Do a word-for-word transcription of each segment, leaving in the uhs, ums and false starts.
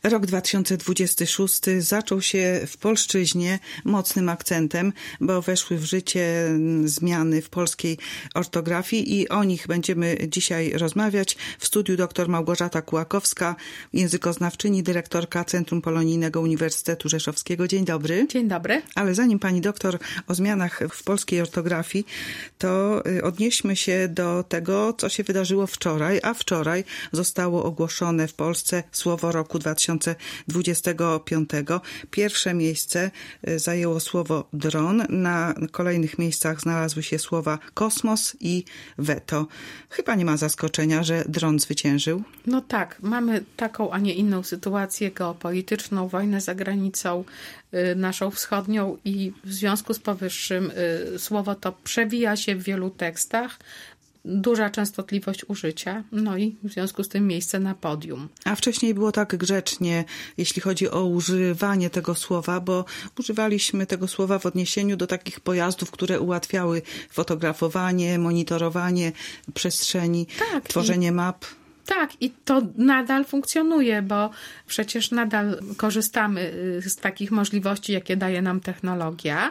Rok dwa tysiące dwudziesty szósty zaczął się w polszczyźnie mocnym akcentem, bo weszły w życie zmiany w polskiej ortografii i o nich będziemy dzisiaj rozmawiać. W studiu dr Małgorzata Kułakowska, językoznawczyni, dyrektorka Centrum Polonijnego Uniwersytetu Rzeszowskiego. Dzień dobry. Dzień dobry. Ale zanim pani doktor o zmianach w polskiej ortografii, to odnieśmy się do tego, co się wydarzyło wczoraj, a wczoraj zostało ogłoszone w Polsce słowo roku dwa tysiące dwudziestego piątego. Pierwsze miejsce zajęło słowo dron. Na kolejnych miejscach znalazły się słowa kosmos i weto. Chyba nie ma zaskoczenia, że dron zwyciężył. No tak, mamy taką, a nie inną sytuację geopolityczną, wojnę za granicą y, naszą wschodnią i w związku z powyższym y, słowo to przewija się w wielu tekstach. Duża częstotliwość użycia, no i w związku z tym miejsce na podium. A wcześniej było tak grzecznie, jeśli chodzi o używanie tego słowa, bo używaliśmy tego słowa w odniesieniu do takich pojazdów, które ułatwiały fotografowanie, monitorowanie przestrzeni, tak, tworzenie i... map. Tak, i to nadal funkcjonuje, bo przecież nadal korzystamy z takich możliwości, jakie daje nam technologia.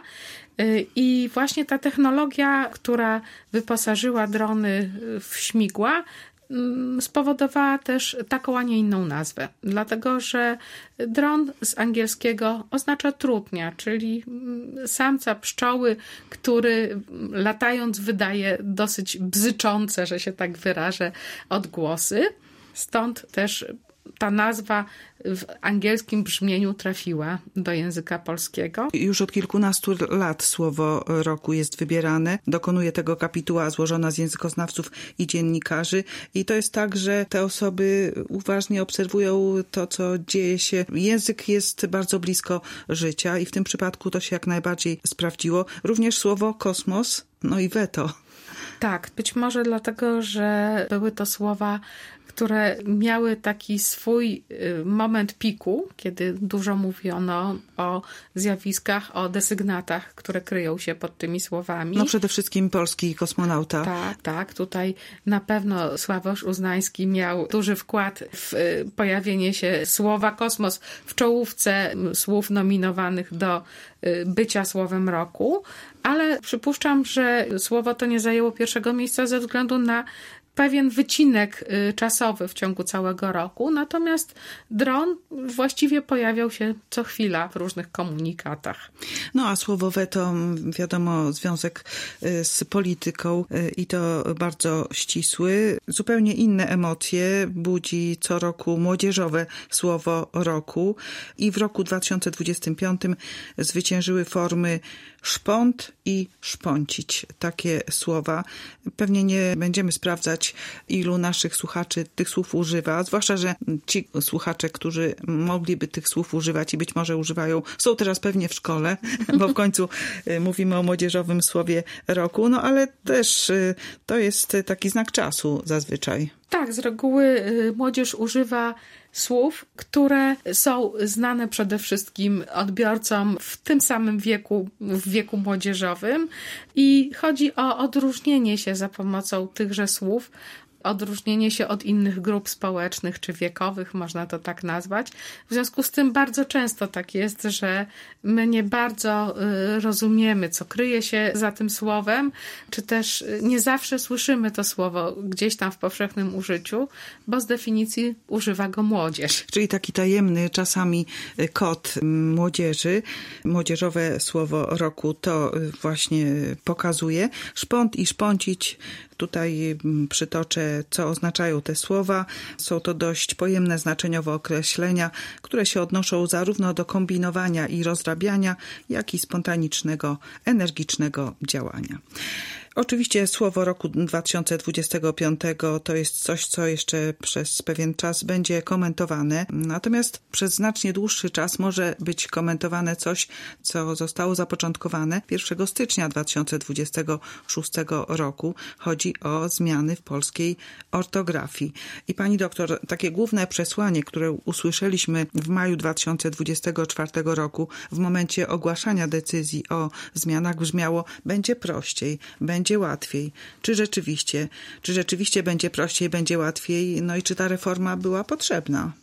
I właśnie ta technologia, która wyposażyła drony w śmigła, spowodowała też taką, a nie inną nazwę. Dlatego, że dron z angielskiego oznacza trutnia, czyli samca pszczoły, który latając wydaje dosyć bzyczące, że się tak wyrażę, odgłosy. Stąd też ta nazwa w angielskim brzmieniu trafiła do języka polskiego. Już od kilkunastu lat słowo roku jest wybierane. Dokonuje tego kapituła złożona z językoznawców i dziennikarzy. I to jest tak, że te osoby uważnie obserwują to, co dzieje się. Język jest bardzo blisko życia i w tym przypadku to się jak najbardziej sprawdziło. Również słowo kosmos, no i weto. Tak, być może dlatego, że były to słowa, które miały taki swój moment piku, kiedy dużo mówiono o zjawiskach, o desygnatach, które kryją się pod tymi słowami. No przede wszystkim polski kosmonauta. Tak, tak. Tutaj na pewno Sławosz Uznański miał duży wkład w pojawienie się słowa kosmos w czołówce słów nominowanych do bycia słowem roku, ale przypuszczam, że słowo to nie zajęło pierwszego miejsca ze względu na pewien wycinek czasowy w ciągu całego roku, natomiast dron właściwie pojawiał się co chwila w różnych komunikatach. No a słowo weto, wiadomo, związek z polityką i to bardzo ścisły. Zupełnie inne emocje budzi co roku młodzieżowe słowo roku i w roku dwa tysiące dwudziestym piątym zwyciężyły formy szpont i szponcić. Takie słowa. Pewnie nie będziemy sprawdzać, ilu naszych słuchaczy tych słów używa, zwłaszcza, że ci słuchacze, którzy mogliby tych słów używać i być może używają, są teraz pewnie w szkole, bo w końcu mówimy o młodzieżowym słowie roku, no ale też to jest taki znak czasu zazwyczaj. Tak, z reguły młodzież używa słów, które są znane przede wszystkim odbiorcom w tym samym wieku, w wieku młodzieżowym i chodzi o odróżnienie się za pomocą tychże słów, odróżnienie się od innych grup społecznych czy wiekowych, można to tak nazwać. W związku z tym bardzo często tak jest, że my nie bardzo rozumiemy, co kryje się za tym słowem, czy też nie zawsze słyszymy to słowo gdzieś tam w powszechnym użyciu, bo z definicji używa go młodzież. Czyli taki tajemny czasami kod młodzieży. Młodzieżowe słowo roku to właśnie pokazuje. Szpont i szponcić. Tutaj przytoczę, co oznaczają te słowa. Są to dość pojemne znaczeniowo określenia, które się odnoszą zarówno do kombinowania i rozrabiania, jak i spontanicznego, energicznego działania. Oczywiście słowo roku dwa tysiące dwudziestego piątego to jest coś, co jeszcze przez pewien czas będzie komentowane. Natomiast przez znacznie dłuższy czas może być komentowane coś, co zostało zapoczątkowane pierwszego stycznia dwa tysiące dwudziestego szóstego roku. Chodzi o zmiany w polskiej ortografii. I pani doktor, takie główne przesłanie, które usłyszeliśmy w maju dwa tysiące dwudziestego czwartego roku w momencie ogłaszania decyzji o zmianach brzmiało: będzie prościej, będzie będzie łatwiej. Czy rzeczywiście, czy rzeczywiście będzie prościej, będzie łatwiej? No i czy ta reforma była potrzebna?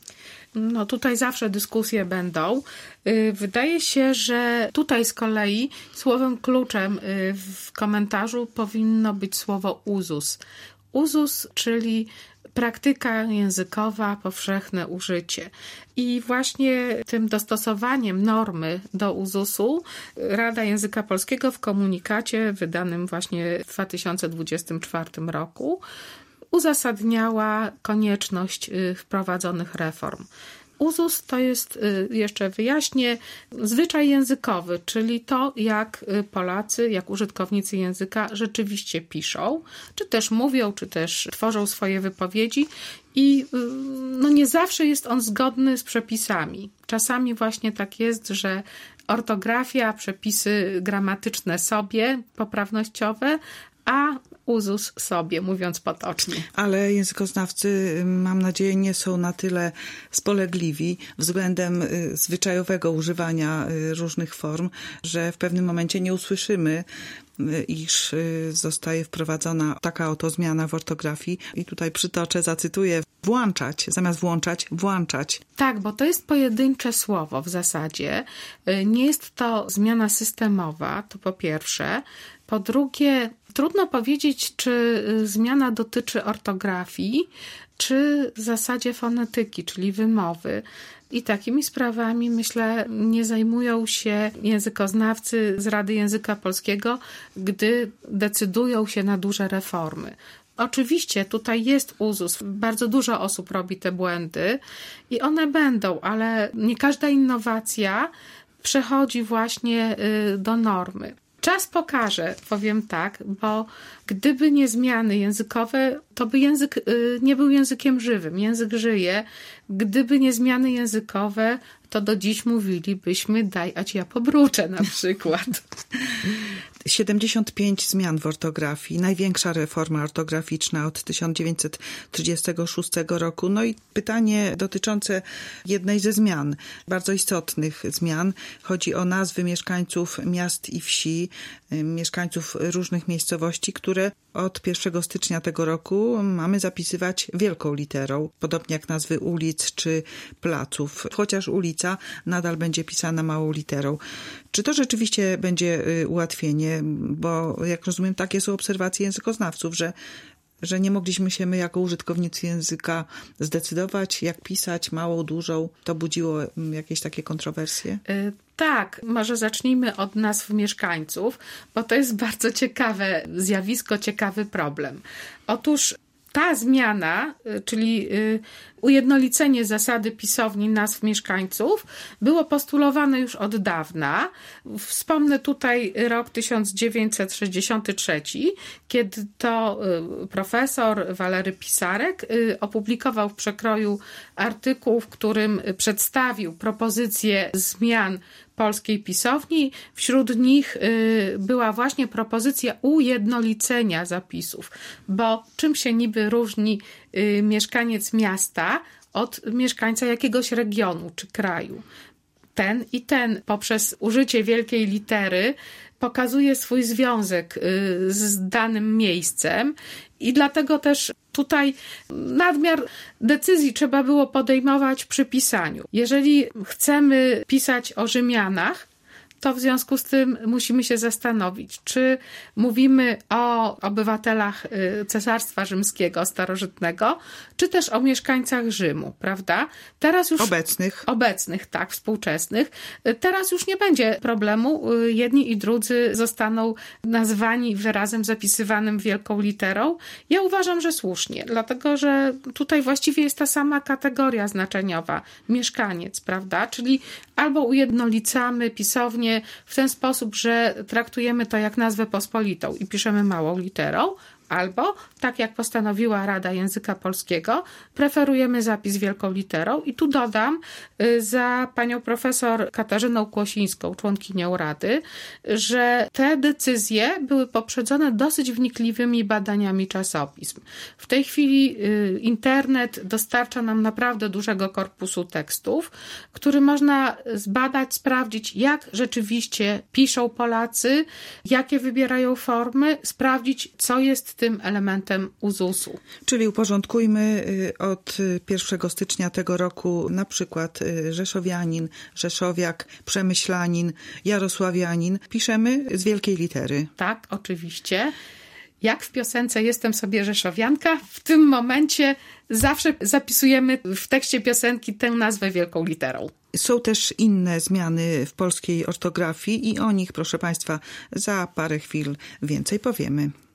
No tutaj zawsze dyskusje będą. Wydaje się, że tutaj z kolei słowem kluczem w komentarzu powinno być słowo uzus. Uzus, czyli praktyka językowa, powszechne użycie. I właśnie tym dostosowaniem normy do uzusu Rada Języka Polskiego w komunikacie wydanym właśnie w dwa tysiące dwudziestym czwartym roku uzasadniała konieczność wprowadzonych reform. Uzus to jest, jeszcze wyjaśnię, zwyczaj językowy, czyli to, jak Polacy, jak użytkownicy języka rzeczywiście piszą, czy też mówią, czy też tworzą swoje wypowiedzi i no, nie zawsze jest on zgodny z przepisami. Czasami właśnie tak jest, że ortografia, przepisy gramatyczne sobie, poprawnościowe, a uzus sobie, mówiąc potocznie. Ale językoznawcy, mam nadzieję, nie są na tyle spolegliwi względem zwyczajowego używania różnych form, że w pewnym momencie nie usłyszymy, iż zostaje wprowadzona taka oto zmiana w ortografii. I tutaj przytoczę, zacytuję, włączać, zamiast włączać, włączać. Tak, bo to jest pojedyncze słowo w zasadzie. Nie jest to zmiana systemowa, to po pierwsze. Po drugie, trudno powiedzieć, czy zmiana dotyczy ortografii, czy w zasadzie fonetyki, czyli wymowy. I takimi sprawami, myślę, nie zajmują się językoznawcy z Rady Języka Polskiego, gdy decydują się na duże reformy. Oczywiście tutaj jest uzus, bardzo dużo osób robi te błędy i one będą, ale nie każda innowacja przechodzi właśnie do normy. Czas pokaże, powiem tak, bo gdyby nie zmiany językowe, to by język nie był językiem żywym. Język żyje. Gdyby nie zmiany językowe, to do dziś mówilibyśmy daj, a ci ja pobruczę na przykład. siedemdziesiąt pięć zmian w ortografii, największa reforma ortograficzna od tysiąc dziewięćset trzydziestego szóstego roku. No i pytanie dotyczące jednej ze zmian, bardzo istotnych zmian. Chodzi o nazwy mieszkańców miast i wsi, mieszkańców różnych miejscowości, które od pierwszego stycznia tego roku mamy zapisywać wielką literą, podobnie jak nazwy ulic czy placów, chociaż ulica nadal będzie pisana małą literą. Czy to rzeczywiście będzie ułatwienie? Bo jak rozumiem, takie są obserwacje językoznawców, że, że nie mogliśmy się my jako użytkownicy języka zdecydować, jak pisać, małą, dużą. To budziło jakieś takie kontrowersje? Y- Tak, może zacznijmy od nazw mieszkańców, bo to jest bardzo ciekawe zjawisko, ciekawy problem. Otóż ta zmiana, czyli ujednolicenie zasady pisowni nazw mieszkańców, było postulowane już od dawna. Wspomnę tutaj rok tysiąc dziewięćset sześćdziesiąty trzeci, kiedy to profesor Walery Pisarek opublikował w Przekroju artykuł, w którym przedstawił propozycje zmian polskiej pisowni. Wśród nich była właśnie propozycja ujednolicenia zapisów, bo czym się niby różni mieszkaniec miasta od mieszkańca jakiegoś regionu czy kraju? Ten i ten poprzez użycie wielkiej litery pokazuje swój związek z danym miejscem i dlatego też tutaj nadmiar decyzji trzeba było podejmować przy pisaniu. Jeżeli chcemy pisać o Rzymianach, to w związku z tym musimy się zastanowić, czy mówimy o obywatelach Cesarstwa Rzymskiego starożytnego, czy też o mieszkańcach Rzymu, prawda? Teraz już obecnych. Obecnych, tak, współczesnych. Teraz już nie będzie problemu. Jedni i drudzy zostaną nazwani wyrazem zapisywanym wielką literą. Ja uważam, że słusznie, dlatego że tutaj właściwie jest ta sama kategoria znaczeniowa. Mieszkaniec, prawda? Czyli albo ujednolicamy pisownię w ten sposób, że traktujemy to jak nazwę pospolitą i piszemy małą literą, albo, tak jak postanowiła Rada Języka Polskiego, preferujemy zapis wielką literą. I tu dodam za panią profesor Katarzyną Kłosińską, członkinią Rady, że te decyzje były poprzedzone dosyć wnikliwymi badaniami czasopism. W tej chwili internet dostarcza nam naprawdę dużego korpusu tekstów, który można zbadać, sprawdzić, jak rzeczywiście piszą Polacy, jakie wybierają formy, sprawdzić, co jest tym elementem uzusu. Czyli uporządkujmy od pierwszego stycznia tego roku na przykład rzeszowianin, rzeszowiak, przemyślanin, jarosławianin. Piszemy z wielkiej litery. Tak, oczywiście. Jak w piosence Jestem sobie rzeszowianka, w tym momencie zawsze zapisujemy w tekście piosenki tę nazwę wielką literą. Są też inne zmiany w polskiej ortografii i o nich, proszę Państwa, za parę chwil więcej powiemy.